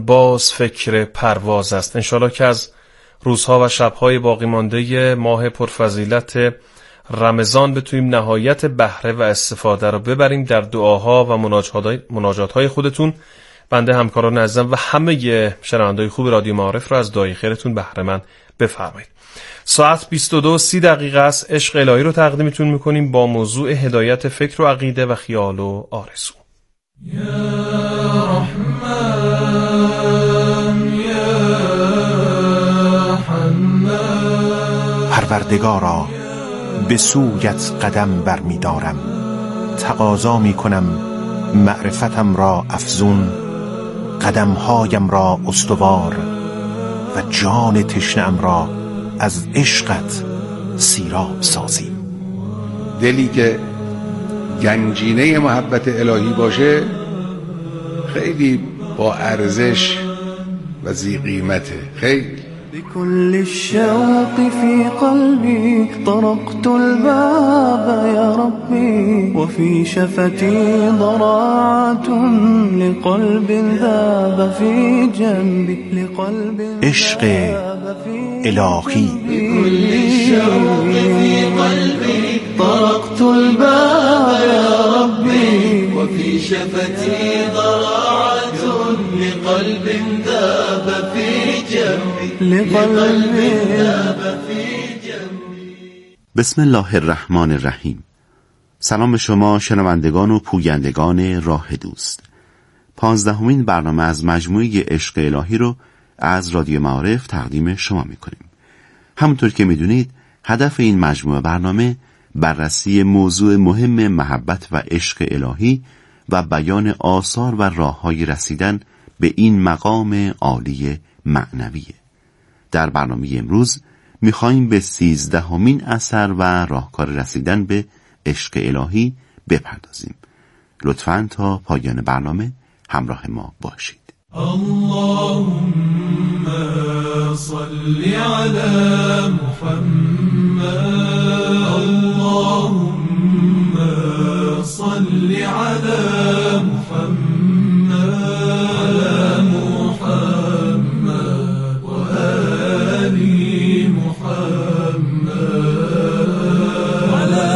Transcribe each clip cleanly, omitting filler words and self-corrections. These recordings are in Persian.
باز فکر پرواز است. انشالله که از روزها و شبهای باقی مانده ماه پرفضیلت رمضان بتونیم نهایت بهره و استفاده رو ببریم. در دعاها و مناجاتهای خودتون بنده همکاران عزیزم و همه شنوندگان خوب رادیو معارف رو از دعای خیرتون بهره مند بفرمایید. ساعت 22:30 است. عشق الهی رو تقدیمتون میکنیم با موضوع هدایت فکر و عقیده و خیال و آرزو. یا رحمان یا حنان، پروردگارا به سویت قدم برمی‌دارم، تقاضا می‌کنم معرفتم را افزون، قدم‌هایم را استوار و جان تشنه‌ام را از عشقت سیراب سازیم. دلی که گنجینه محبت الهی باشه خیلی با ارزش و ذی قیمته. خیلی بكل الشوق في قلبي طرقت الباب يا ربي وفي شفتي ضراعة لقلب ذاب في جنبي لقلب عشق الهی. بكل الشوق في قلبي طرقت الباب يا ربي وفي شفتي ضراعة لقلب ذاب في جنبي. بسم الله الرحمن الرحیم. سلام به شما شنوندگان و پویندگان راه دوست. 15مین برنامه از مجموعه عشق الهی رو از رادیو معارف تقدیم شما میکنیم. همونطور که میدونید هدف این مجموعه برنامه بررسی موضوع مهم محبت و عشق الهی و بیان آثار و راه‌های رسیدن به این مقام عالی معنویه. در برنامه امروز میخواییم به 13مین اثر و راهکار رسیدن به عشق الهی بپردازیم. لطفاً تا پایان برنامه همراه ما باشید. اللهم صل على محمد، اللهم صل على محمد، على محمد وآل محمد، على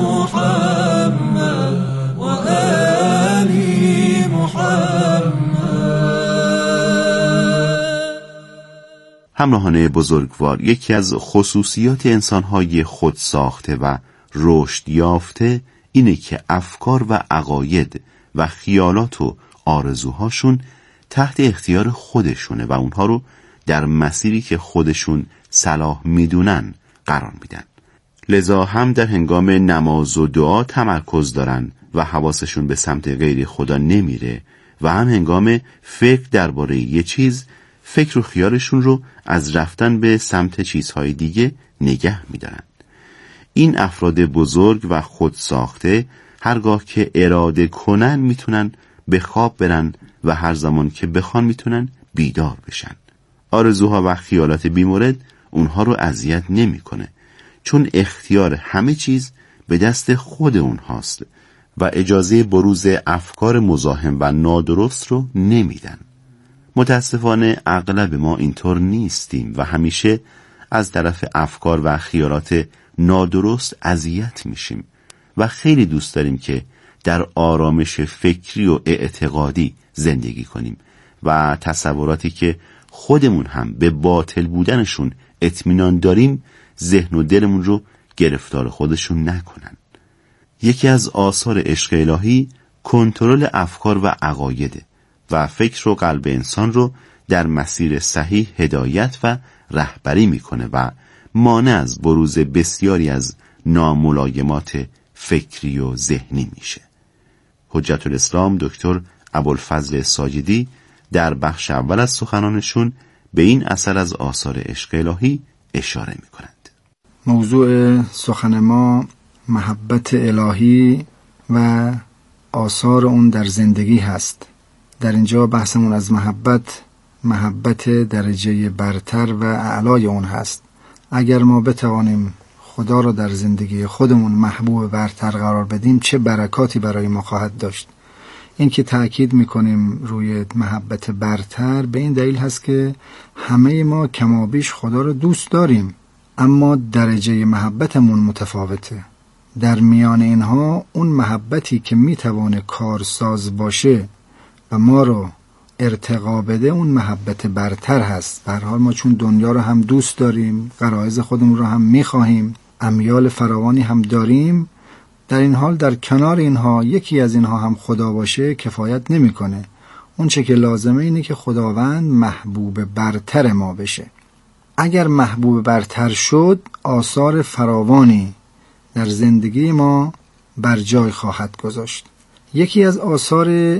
محمد وآل محمد. همراهان بزرگوار، یکی از خصوصیات انسان‌های خود ساخته و رشد یافته اینه که افکار و عقاید و خیالات و آرزوهاشون تحت اختیار خودشونه و اونها رو در مسیری که خودشون صلاح میدونن قرار میدن. لذا هم در هنگام نماز و دعا تمرکز دارن و حواسشون به سمت غیر خدا نمیره و هم هنگام فکر درباره یه چیز فکر و خیالشون رو از رفتن به سمت چیزهای دیگه نگه میدارن. این افراد بزرگ و خود ساخته هرگاه که اراده کنن میتونن به خواب برن و هر زمان که بخوان میتونن بیدار بشن. آرزوها و خیالات بیمورد اونها رو اذیت نمیکنه، چون اختیار همه چیز به دست خود اونهاست و اجازه بروز افکار مزاحم و نادرست رو نمیدن. متاسفانه اغلب ما اینطور نیستیم و همیشه از طرف افکار و خیالات نادرست اذیت میشیم و خیلی دوست داریم که در آرامش فکری و اعتقادی زندگی کنیم و تصوراتی که خودمون هم به باطل بودنشون اطمینان داریم ذهن و دلمون رو گرفتار خودشون نکنن. یکی از آثار عشق الهی کنترل افکار و عقایده و فکر و قلب انسان رو در مسیر صحیح هدایت و رهبری میکنه و مانع از بروز بسیاری از ناملایمات فکری و ذهنی میشه. حجت الاسلام دکتر ابوالفضل ساجدی در بخش اول از سخنانشون به این اثر از آثار عشق الهی اشاره میکنند. موضوع سخن ما محبت الهی و آثار اون در زندگی هست. در اینجا بحثمون از محبت درجه برتر و اعلای اون هست. اگر ما بتوانیم خدا را در زندگی خودمون محبوب برتر قرار بدیم چه برکاتی برای ما خواهد داشت. این که تأکید میکنیم روی محبت برتر به این دلیل هست که همه ما کمابیش خدا رو دوست داریم، اما درجه محبتمون متفاوته. در میان اینها اون محبتی که میتوانه کارساز باشه و ما رو ارتقا بده اون محبت برتر هست. به هر حال ما چون دنیا رو هم دوست داریم، غرایز خودمون رو هم میخواهیم، امیال فراوانی هم داریم، در این حال در کنار اینها یکی از اینها هم خدا باشه کفایت نمیکنه. اون چه که لازمه اینه که خداوند محبوب برتر ما بشه. اگر محبوب برتر شد آثار فراوانی در زندگی ما بر جای خواهد گذاشت. یکی از آثار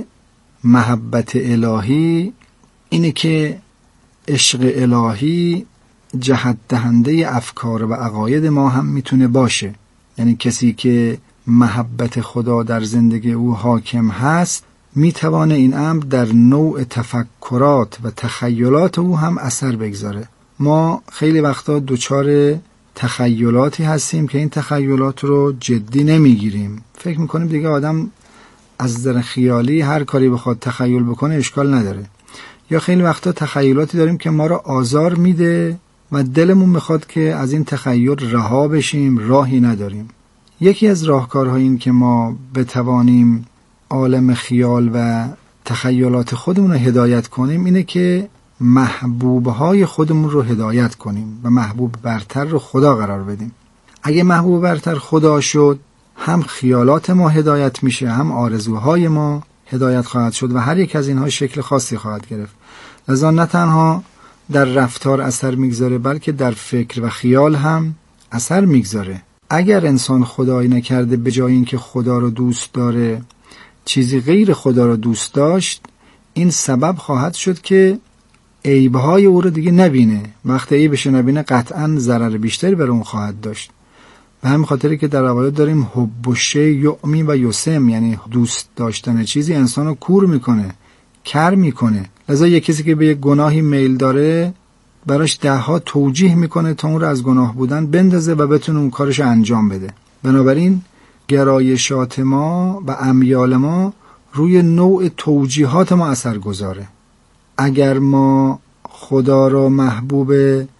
محبت الهی اینه که عشق الهی جهت دهنده افکار و عقاید ما هم میتونه باشه. یعنی کسی که محبت خدا در زندگی او حاکم هست میتوانه این امر در نوع تفکرات و تخیلات او هم اثر بگذاره. ما خیلی وقتا دچار تخیلاتی هستیم که این تخیلات رو جدی نمیگیریم. فکر میکنیم دیگه آدم از نظر خیالی هر کاری بخواد تخیل بکنه اشکال نداره. یا خیلی وقتا تخیلاتی داریم که ما رو آزار میده و دلمون میخواد که از این تخیل رها بشیم، راهی نداریم. یکی از راهکارهای این که ما بتوانیم عالم خیال و تخیلات خودمون رو هدایت کنیم اینه که محبوبهای خودمون رو هدایت کنیم و محبوب برتر رو خدا قرار بدیم. اگه محبوب برتر خدا شد هم خیالات ما هدایت میشه، هم آرزوهای ما هدایت خواهد شد و هر یک از اینها شکل خاصی خواهد گرفت. لذا نه تنها در رفتار اثر میگذاره بلکه در فکر و خیال هم اثر میگذاره. اگر انسان خدایی نکرده به جای اینکه خدا رو دوست داره چیزی غیر خدا رو دوست داشت، این سبب خواهد شد که عیبهای او رو دیگه نبینه. وقتی عیبش نبینه قطعاً ضرر بیشتری بر اون خواهد داشت. به همین خاطری که در روایات داریم حب الشیء یعمی و یسم، یعنی دوست داشتن چیزی انسان رو کور میکنه، کر میکنه. لذا یک کسی که به یک گناهی میل داره براش 10 توجیه میکنه تا اون رو از گناه بودن بندازه و بتونه اون کارش انجام بده. بنابراین گرایشات ما و امیال ما روی نوع توجیهات ما اثر گذاره. اگر ما خدا را محبوب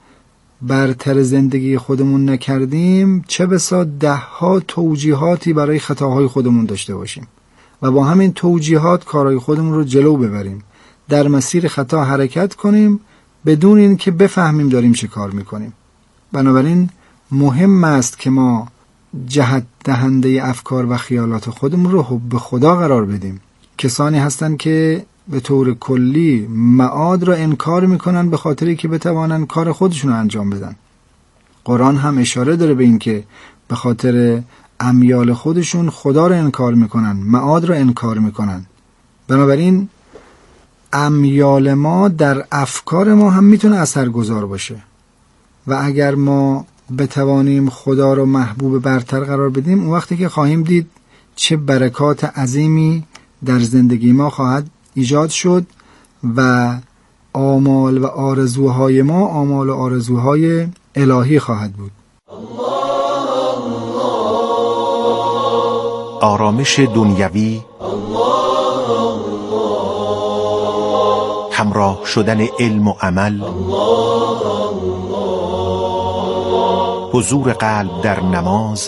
برتر زندگی خودمون نکردیم چه بسا 10 توجیهاتی برای خطاهای خودمون داشته باشیم و با همین توجیهات کارهای خودمون رو جلو ببریم، در مسیر خطا حرکت کنیم بدون این که بفهمیم داریم چه کار میکنیم. بنابراین مهم است که ما جهت دهنده افکار و خیالات خودمون رو حب خدا قرار بدیم. کسانی هستند که به طور کلی معاد را انکار میکنن به خاطری که بتوانن کار خودشون رو انجام بدن. قرآن هم اشاره داره به این که به خاطر امیال خودشون خدا را انکار میکنن، معاد را انکار میکنن. بنابراین امیال ما در افکار ما هم میتونه اثرگذار باشه و اگر ما بتوانیم خدا رو محبوب برتر قرار بدیم اون وقتی که خواهیم دید چه برکات عظیمی در زندگی ما خواهد ایجاد شد و آمال و آرزوهای ما آمال و آرزوهای الهی خواهد بود. آرامش دنیوی، همراه شدن علم و عمل، حضور قلب در نماز،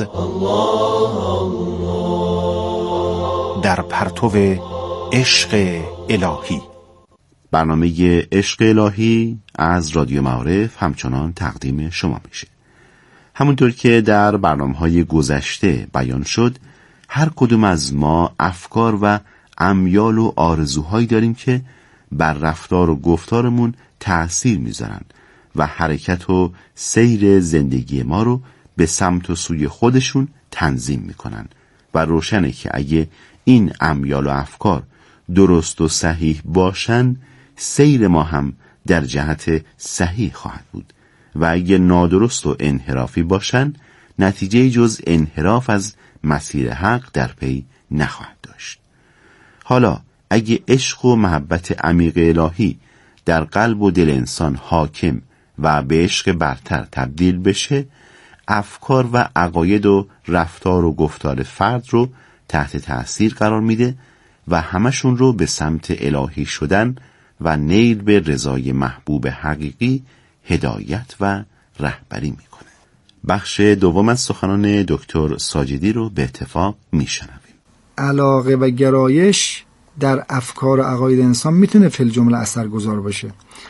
در پرتو عشق الهی. برنامه عشق الهی از رادیو معارف همچنان تقدیم شما میشه. همونطور که در برنامه‌های گذشته بیان شد، هر کدوم از ما افکار و امیال و آرزوهایی داریم که بر رفتار و گفتارمون تأثیر میذارن و حرکت و سیر زندگی ما رو به سمت و سوی خودشون تنظیم میکنن و روشنه که اگه این امیال و افکار درست و صحیح باشن سیر ما هم در جهت صحیح خواهد بود و اگه نادرست و انحرافی باشن نتیجه جز انحراف از مسیر حق در پی نخواهد داشت. حالا اگه عشق و محبت عمیق الهی در قلب و دل انسان حاکم و به عشق برتر تبدیل بشه، افکار و عقاید و رفتار و گفتار فرد رو تحت تأثیر قرار میده و همشون رو به سمت الهی شدن و نیل به رضای محبوب حقیقی هدایت و رهبری میکنه. بخش دوم از سخنان دکتر ساجدی رو به اتفاق میشنویم. علاقه و گرایش در افکار و عقاید انسان میتونه فی الجمله اثرگذار باشه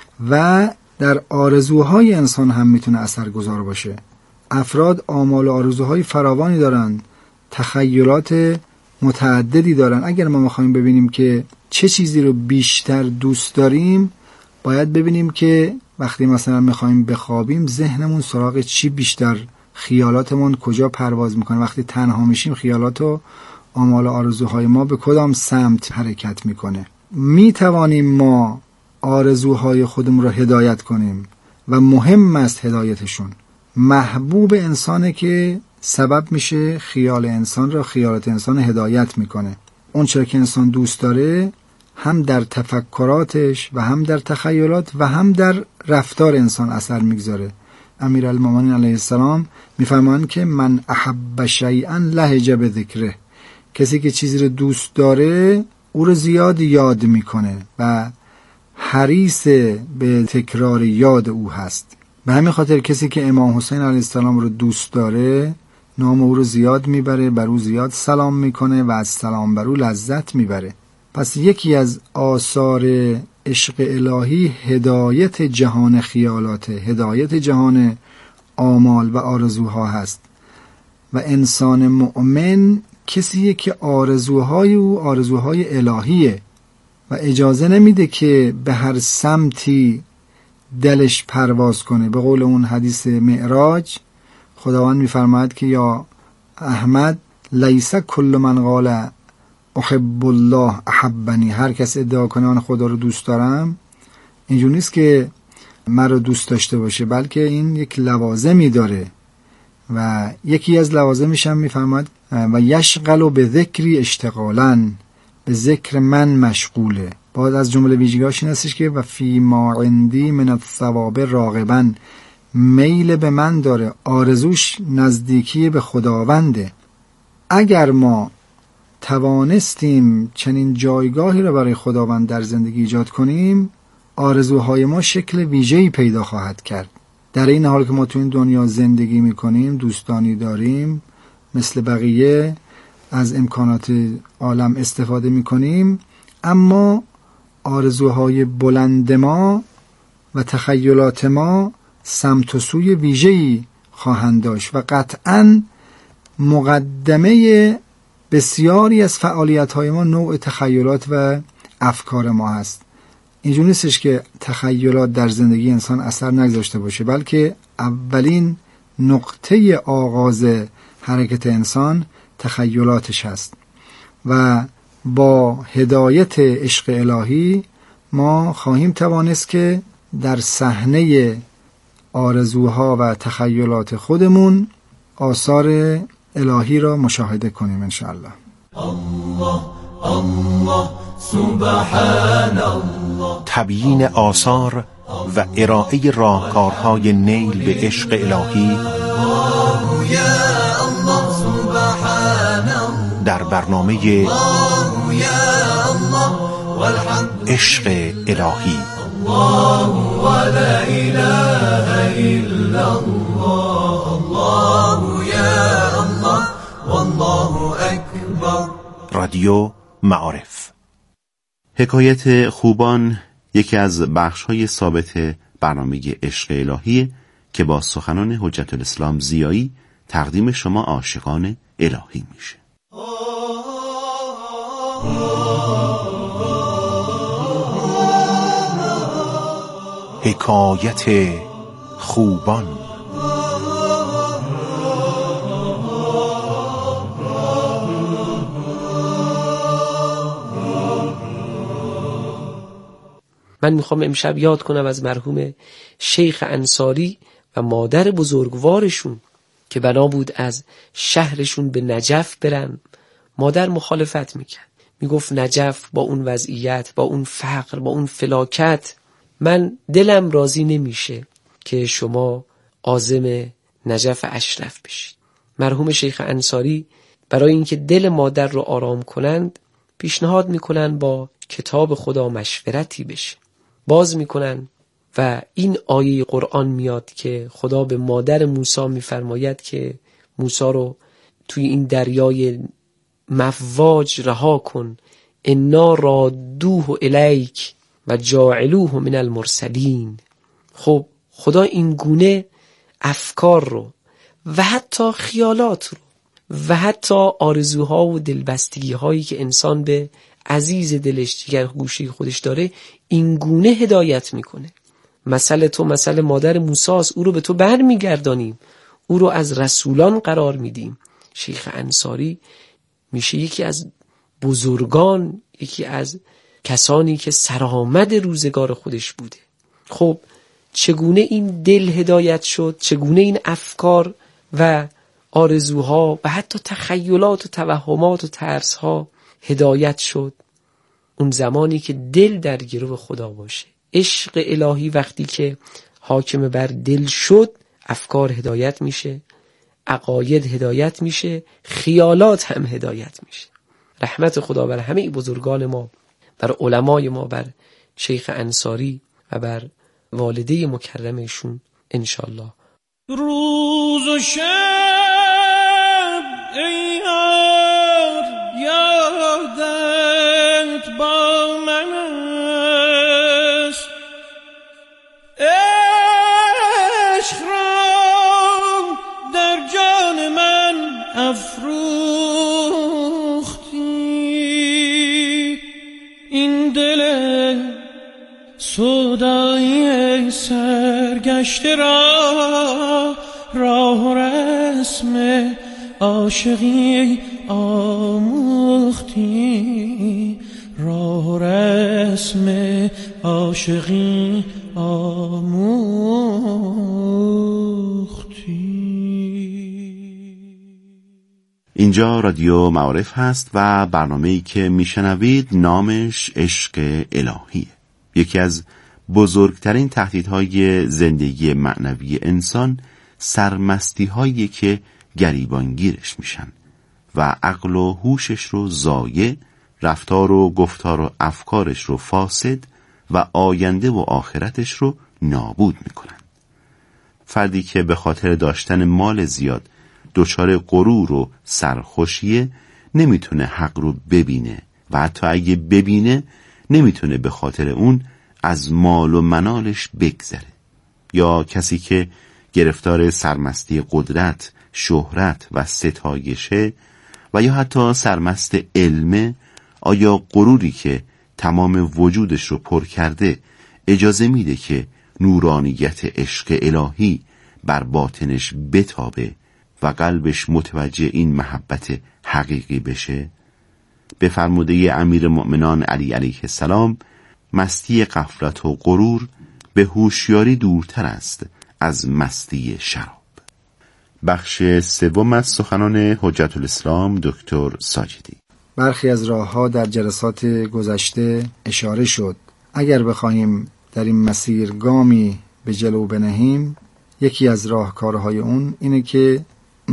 و در آرزوهای انسان هم میتونه اثرگذار باشه. افراد آمال و آرزوهای فراوانی دارن، تخیلات متعددی دارن. اگر ما میخوایم ببینیم که چه چیزی رو بیشتر دوست داریم، باید ببینیم که وقتی مثلا میخوایم بخوابیم ذهنمون سراغ چی بیشتر، خیالاتمون کجا پرواز میکنه، وقتی تنها میشیم خیالات و آمال و آرزوهای ما به کدام سمت حرکت میکنه. میتوانیم ما آرزوهای خودمون رو هدایت کنیم و مهم است هدایتشون. محبوب انسانه که سبب میشه خیال انسان را، خیالات انسان هدایت میکنه. اون چرا که انسان دوست داره هم در تفکراتش و هم در تخیلات و هم در رفتار انسان اثر میگذاره. امیرالمومنین علیه السلام میفرمایند که من احب شیئا لهج بذکره، کسی که چیزی رو دوست داره او رو زیاد یاد میکنه و حریص به تکرار یاد او هست. به همین خاطر کسی که امام حسین علیه السلام رو دوست داره نام او رو زیاد میبره، بر او زیاد سلام میکنه و از سلام بر او لذت میبره. پس یکی از آثار عشق الهی هدایت جهان خیالات، هدایت جهان آمال و آرزوها هست و انسان مؤمن کسیه که آرزوهای او آرزوهای الهیه و اجازه نمیده که به هر سمتی دلش پرواز کنه. به قول اون حدیث معراج خداوند میفرماید که یا احمد لیس کل من قال احب الله احبنی، هر کس ادعا کنه من خدا رو دوست دارم اینجور نیست که من رو دوست داشته باشه، بلکه این یک لوازمی داره و یکی از لوازمش هم میفرماید و یشغل به ذکری اشتغالاً، به ذکر من مشغوله. بعد از جمله ویژگی‌هاش این هستش که و فی ما عندی من الثواب راغباً، میل به من داره، آرزوش نزدیکی به خداونده. اگر ما توانستیم چنین جایگاهی رو برای خداوند در زندگی ایجاد کنیم، آرزوهای ما شکل ویژه‌ای پیدا خواهد کرد. در این حال که ما تو این دنیا زندگی میکنیم، دوستانی داریم، مثل بقیه از امکانات عالم استفاده میکنیم، اما آرزوهای بلند ما و تخیلات ما سمت و سوی ویژه‌ای خواهند داشت و قطعاً مقدمه بسیاری از فعالیت‌های ما نوع تخیلات و افکار ما هست. اینجور نیستش که تخیلات در زندگی انسان اثر نگذاشته باشه، بلکه اولین نقطه آغاز حرکت انسان تخیلاتش هست و با هدایت عشق الهی ما خواهیم توانست که در صحنه آرزوها و تخیلات خودمون آثار الهی را مشاهده کنیم انشاءالله. الله الله سبحان الله. تبیین آثار و ارائه راهکارهای نیل به عشق الهی در برنامه عشق الهی. الله ولا اله الا الله، الله یا الله والله اکبر. رادیو معارف. حکایت خوبان یکی از بخش‌های ثابت برنامه عشق الهی که با سخنان حجت الاسلام ضیایی تقدیم شما عاشقان الهی میشه. حکایت خوبان. من میخوام امشب یاد کنم از مرحوم شیخ انصاری و مادر بزرگوارشون که بنا بود از شهرشون به نجف برن. مادر مخالفت میکرد، میگفت نجف با اون وضعیت، با اون فقر، با اون فلاکت من دلم راضی نمیشه که شما عازم نجف اشرف بشید. مرحوم شیخ انصاری برای اینکه دل مادر رو آرام کنند پیشنهاد میکنن با کتاب خدا مشورتی بشه. باز میکنن و این آیه قرآن میاد که خدا به مادر موسی میفرماید که موسی رو توی این دریای مواج رها کن، انا رادوه الیک و جاعلوه من المرسلین. خب خدا این گونه افکار رو و حتی خیالات رو و حتی آرزوها و دلبستگی هایی که انسان به عزیز دلش دیگر گوشه خودش داره این گونه هدایت میکنه. مثل تو مثل مادر موسی است، او رو به تو برمیگردانیم، او رو از رسولان قرار میدیم. شیخ انصاری میشه یکی از بزرگان، یکی از کسانی که سرآمد روزگار خودش بوده. خب چگونه این دل هدایت شد؟ چگونه این افکار و آرزوها و حتی تخیلات و توهمات و ترسها هدایت شد؟ اون زمانی که دل در گرو خدا باشه. عشق الهی وقتی که حاکم بر دل شد، افکار هدایت میشه، عقاید هدایت میشه، خیالات هم هدایت میشه. رحمت خدا بر همه بزرگان ما، بر علمای ما، بر شیخ انصاری و بر والده مکرمشون انشالله. روز و شب ای یار یادت با من است، عشق را در جان من افروختی، این دل سودای سرگشته را راه و رسم عاشقی آموختی، راه و رسم عاشقی آموختی. اینجا رادیو معارف هست و برنامه‌ای که میشنوید نامش عشق الهیه. یکی از بزرگترین تهدیدهای زندگی معنوی انسان سرمستی هایی که گریبانگیرش میشن و عقل و هوشش رو ضایع، رفتار و گفتار و افکارش رو فاسد و آینده و آخرتش رو نابود میکنن. فردی که به خاطر داشتن مال زیاد دچار غرور و سرخوشیه، نمیتونه حق رو ببینه و حتی اگه ببینه نمیتونه به خاطر اون از مال و منالش بگذره. یا کسی که گرفتار سرمستی قدرت، شهرت و ستایشه و یا حتی سرمست علمه، آیا غروری که تمام وجودش رو پر کرده اجازه میده که نورانیت عشق الهی بر باطنش بتابه و قلبش متوجه این محبت حقیقی بشه؟ به فرموده امیر مؤمنان علی علیه السلام، مستی غفلت و غرور به هوشیاری دورتر است از مستی شراب. بخش سوم از سخنان حجت الاسلام دکتر ساجدی. برخی از راه‌ها در جلسات گذشته اشاره شد. اگر بخواهیم در این مسیر گامی به جلو بنهیم، یکی از راهکارهای اون اینه که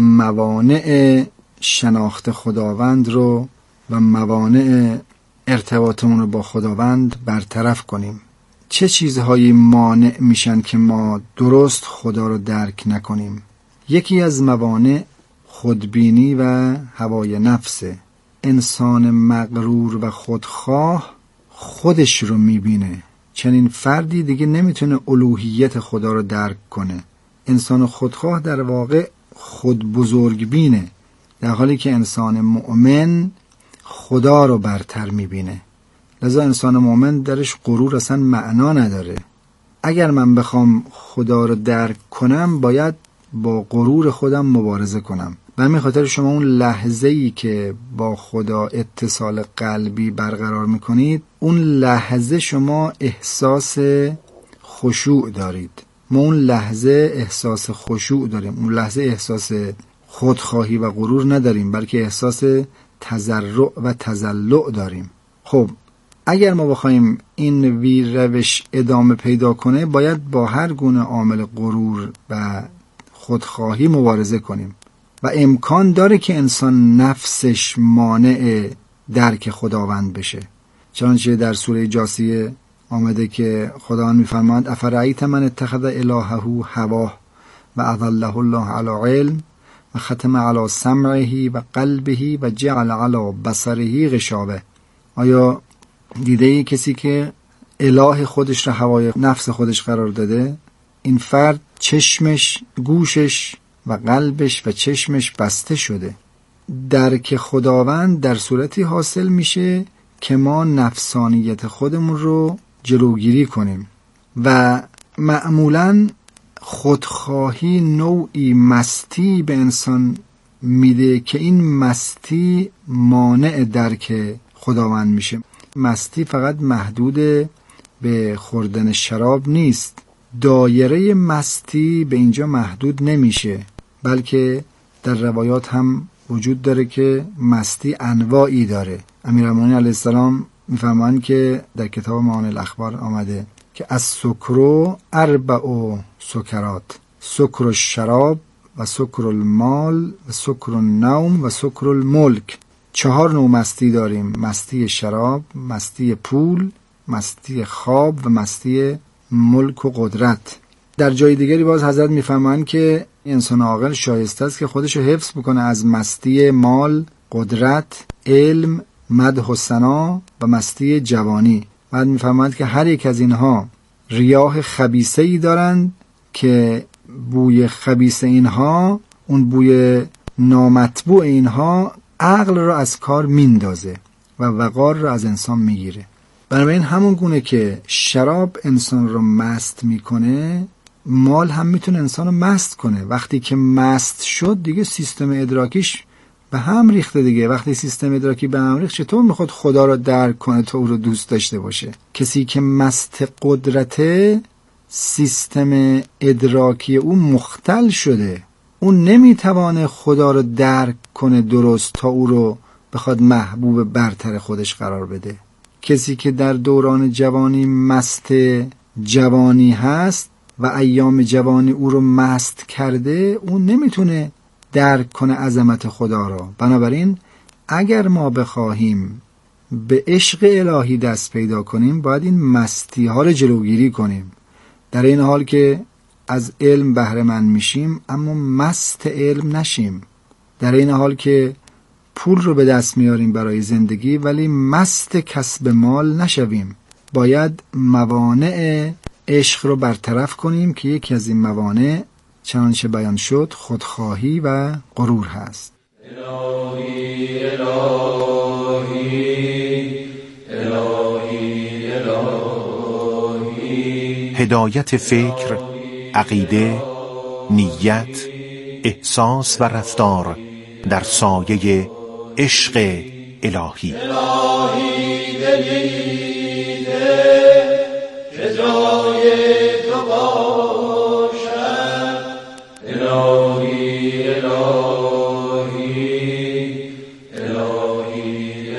موانع شناخت خداوند رو و موانع ارتباطمون رو با خداوند برطرف کنیم. چه چیزهایی مانع میشن که ما درست خدا رو درک نکنیم؟ یکی از موانع خودبینی و هوای نفسه. انسان مغرور و خودخواه خودش رو میبینه. چنین فردی دیگه نمیتونه الوهیت خدا رو درک کنه. انسان خودخواه در واقع خود بزرگ بینه، در حالی که انسان مؤمن خدا رو برتر میبینه. لذا انسان مؤمن درش غرور اصلا معنا نداره. اگر من بخوام خدا رو درک کنم باید با غرور خودم مبارزه کنم. به همین خاطر شما اون لحظه‌ای که با خدا اتصال قلبی برقرار میکنید، اون لحظه شما احساس خشوع دارید. ما اون لحظه احساس خشوع داریم، اون لحظه احساس خودخواهی و غرور نداریم، بلکه احساس تضرع و تضلع داریم. خب اگر ما بخوایم این روش ادامه پیدا کنه، باید با هر گونه عامل غرور و خودخواهی مبارزه کنیم و امکان داره که انسان نفسش مانع درک خداوند بشه. چنانچه در سوره جاثیه آمده که خداوند می‌فرماید افرأیت من اتخذ الهه هواه و اضله الله علی علم و ختم علی سمعه و قلبه و جعل علی بصره غشاوه. آیا دیده ای کسی که اله خودش را هوای نفس خودش قرار داده؟ این فرد چشمش، گوشش و قلبش و چشمش بسته شده. درک خداوند در صورتی حاصل میشه که ما نفسانیت خودمون رو جلوگیری کنیم و معمولاً خودخواهی نوعی مستی به انسان میده که این مستی مانع درک خداوند میشه. مستی فقط محدود به خوردن شراب نیست، دایره مستی به اینجا محدود نمیشه، بلکه در روایات هم وجود داره که مستی انواعی داره. امیرالمومنین علیه السلام میفهمند که در کتاب معانی الاخبار آمده که از سکرو 4 سکرات، سکر الشراب و سکر المال و سکر النوم و سکر الملک. 4 نوع مستی داریم: مستی شراب، مستی پول، مستی خواب و مستی ملک و قدرت. در جای دیگری باز حضرت میفهمند که انسان عاقل شایسته است که خودش رو حفظ بکنه از مستی مال، قدرت، علم، مدح و ثنا و مستی جوانی. بعد میفهمند که هر یک از اینها ریاح خبیثه‌ای دارند که بوی خبیث اینها، اون بوی نامطبوع اینها عقل را از کار میندازه و وقار را از انسان میگیره. بنابراین همون گونه که شراب انسان رو مست میکنه، مال هم میتونه انسان رو مست کنه. وقتی که مست شد دیگه سیستم ادراکیش به هم ریخته دیگه. وقتی سیستم ادراکی به هم ریخت چطور میخواد خدا رو درک کنه تا او رو دوست داشته باشه؟ کسی که مست قدرته، سیستم ادراکی او مختل شده، اون نمیتوانه خدا رو درک کنه درست تا او رو بخواد محبوب برتر خودش قرار بده. کسی که در دوران جوانی مست جوانی هست و ایام جوانی او رو مست کرده، اون نمیتونه درک کنه عظمت خدا را. بنابراین اگر ما بخواهیم به عشق الهی دست پیدا کنیم، باید این مستی ها رو جلوگیری کنیم. در این حال که از علم بهره مند میشیم اما مست علم نشیم. در این حال که پول رو به دست میاریم برای زندگی ولی مست کسب مال نشویم. باید موانع عشق رو برطرف کنیم که یکی از این موانع چنانچه بیان شد خودخواهی و غرور هست. الهی الهی الهی الهی. هدایت فکر، عقیده، نیت، احساس و رفتار در سایه عشق الهی. الهی دلیده که جای تو باشد. الهی الهی الهی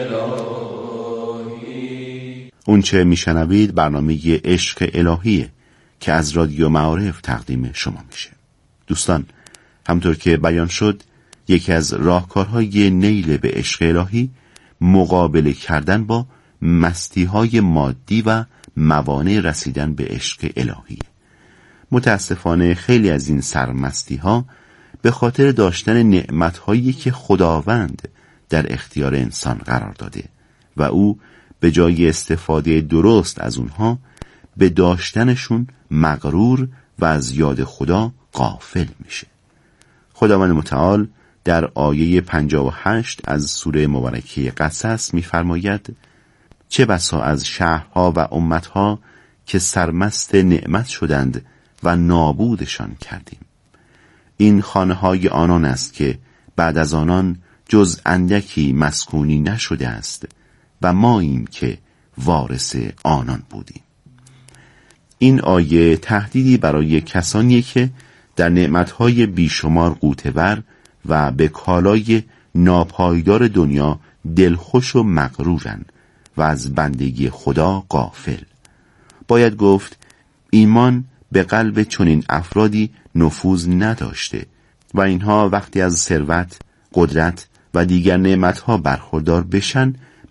الهی. اون چه میشنوید برنامه عشق الهیه که از رادیو معارف تقدیم شما میشه. دوستان، همطور که بیان شد، یکی از راهکارهای نیل به عشق الهی مقابله کردن با مستی‌های مادی و موانع رسیدن به عشق الهی. متاسفانه خیلی از این سرمستی‌ها به خاطر داشتن نعمت‌هایی که خداوند در اختیار انسان قرار داده و او به جای استفاده درست از اونها به داشتنشون مغرور و از یاد خدا غافل میشه. خداوند متعال در آیه 58 از سوره مبارکه قصص می‌فرماید: چه بسا از شهرها و امتها که سرمست نعمت شدند و نابودشان کردیم. این خانه‌های آنان است که بعد از آنان جز اندکی مسکونی نشده است و ماییم که وارث آنان بودیم. این آیه تهدیدی برای کسانی که در نعمتهای بیشمار غوطه‌ور و به کالای ناپایدار دنیا دلخوش و مغرورن و از بندگی خدا غافل. باید گفت ایمان به قلب چنین افرادی نفوذ نداشته و اینها وقتی از ثروت، قدرت و دیگر نعمتها برخوردار بشن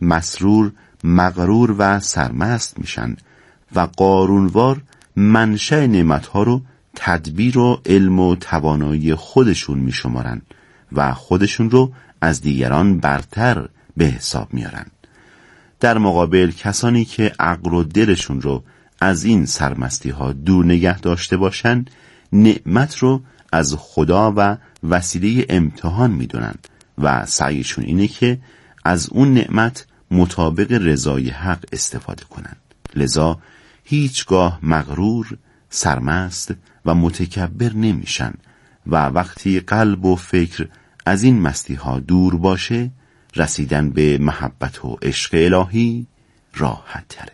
مسرور، مغرور و سرمست میشن و قارونوار منشأ نعمتها رو تدبیر و علم و توانایی خودشون میشمارن و خودشون رو از دیگران برتر به حساب میارن. در مقابل کسانی که عقل و دلشون رو از این سرمستی ها دور نگه داشته باشن، نعمت رو از خدا و وسیله امتحان میدونن و سعیشون اینه که از اون نعمت مطابق رضای حق استفاده کنن. لذا هیچگاه مغرور، سرمست و متکبر نمیشن و وقتی قلب و فکر از این مستی ها دور باشه، رسیدن به محبت و عشق الهی راحت تره.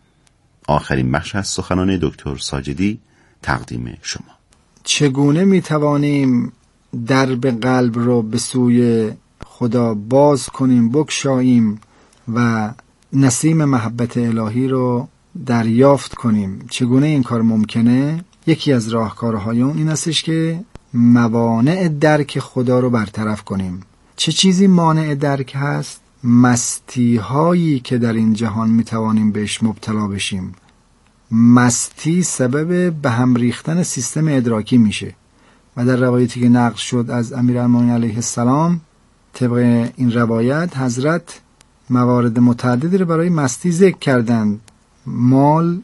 آخرین بخش از سخنان دکتر ساجدی تقدیم شما. چگونه می توانیم درب قلب رو به سوی خدا باز کنیم، بگشاییم و نسیم محبت الهی رو دریافت کنیم؟ چگونه این کار ممکنه؟ یکی از راهکارهای اون این استش که موانع درک خدا رو برطرف کنیم. چه چیزی مانع درک هست؟ مستی هایی که در این جهان می توانیم بهش مبتلا بشیم. مستی سبب به هم ریختن سیستم ادراکی میشه و در روایتی که نقل شد از امیرالمومنین علیه السلام، طبق این روایت حضرت موارد متعددی رو برای مستی ذکر کردند: مال،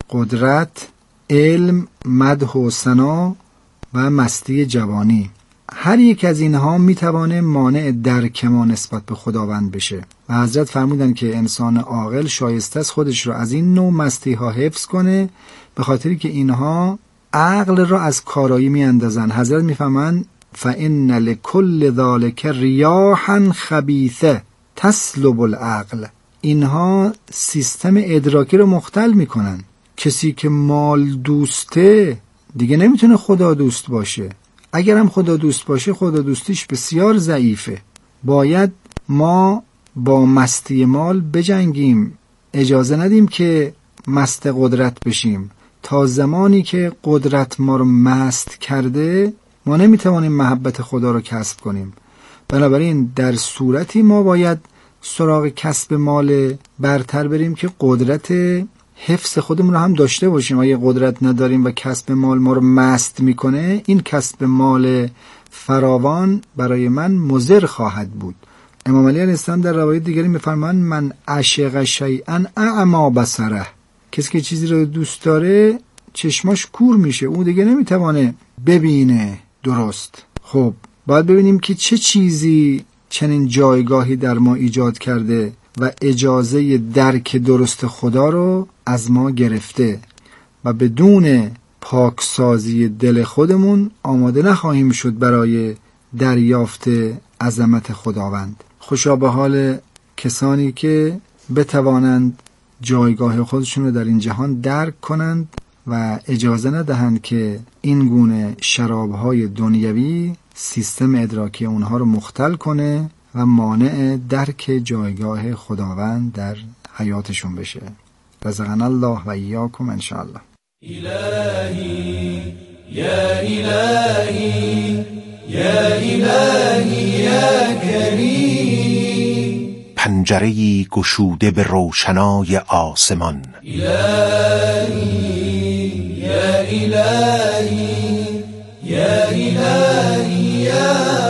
قدرت، علم، مدح و ثنا و مستی جوانی. هر یک از اینها میتوانه مانع درک ما نسبت به خداوند بشه و حضرت فرمودن که انسان عاقل شایسته است خودش رو از این نوع مستی ها حفظ کنه، به خاطری که اینها عقل را از کارایی میاندازن. حضرت میفهمن فإن لكل ذلك ریاحا خبیثه تسلب العقل. اینها سیستم ادراکی رو مختل میکنن. کسی که مال دوسته دیگه نمیتونه خدا دوست باشه. اگر هم خدا دوست باشه، خدا دوستیش بسیار ضعیفه. باید ما با مستی مال بجنگیم، اجازه ندیم که مست قدرت بشیم. تا زمانی که قدرت ما رو مست کرده، ما نمیتوانیم محبت خدا رو کسب کنیم. بنابراین در صورتی ما باید سراغ کسب مال برتر بریم که قدرت حفظ خودمون رو هم داشته باشیم. اگه قدرت نداریم و کسب مال ما رو مست میکنه، این کسب مال فراوان برای من مضر خواهد بود. امام علی علیه السلام در روایت دیگری میفرمایند من عشق شیئا اعمی بصره. کسی که چیزی رو دوست داره چشماش کور میشه، اون دیگه نمیتوانه ببینه درست. خب باید ببینیم که چه چیزی چنین جایگاهی در ما ایجاد کرده و اجازه درک درست خدا رو از ما گرفته و بدون پاکسازی دل خودمون آماده نخواهیم شد برای دریافت عظمت خداوند. خوشا به حال کسانی که بتوانند جایگاه خودشون رو در این جهان درک کنند و اجازه ندهند که این گونه شرابهای دنیوی سیستم ادراکی اونها رو مختل کنه و مانع درک جایگاه خداوند در حیاتشون بشه. رزقنا الله و ایاکم انشاءالله. الهی یا الهی یا الهی یا کریم، پنجره‌ای گشوده به روشنای آسمان. الهی یا الهی یا الهی یا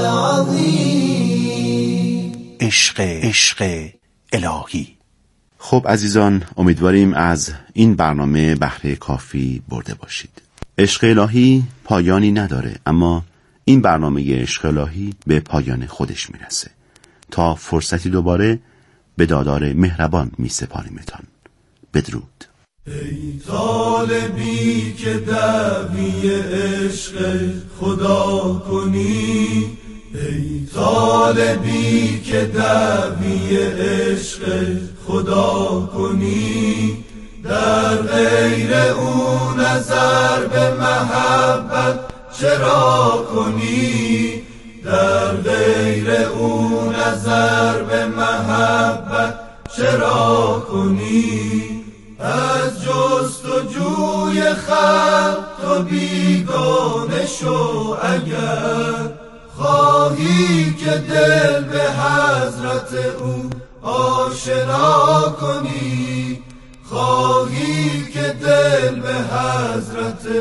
عظیم، عشق الهی. خب عزیزان، امیدواریم از این برنامه بهره کافی برده باشید. عشق الهی پایانی نداره، اما این برنامه عشق الهی به پایان خودش میرسه. تا فرصتی دوباره به دادار مهربان می سپاریمتان. بدرود. ای طالبی که دعوی عشق خدا کنی، ای طالبی که دعوی عشق خدا کنی، در غیر او نظر به محبت چرا کنی، در غیر او نظر به محبت چرا کنی، از جستجوی خلق تو بیگانه شو، اگر خواهی که دل به حضرت او آشنا کنی، خواهی که دل به حضرت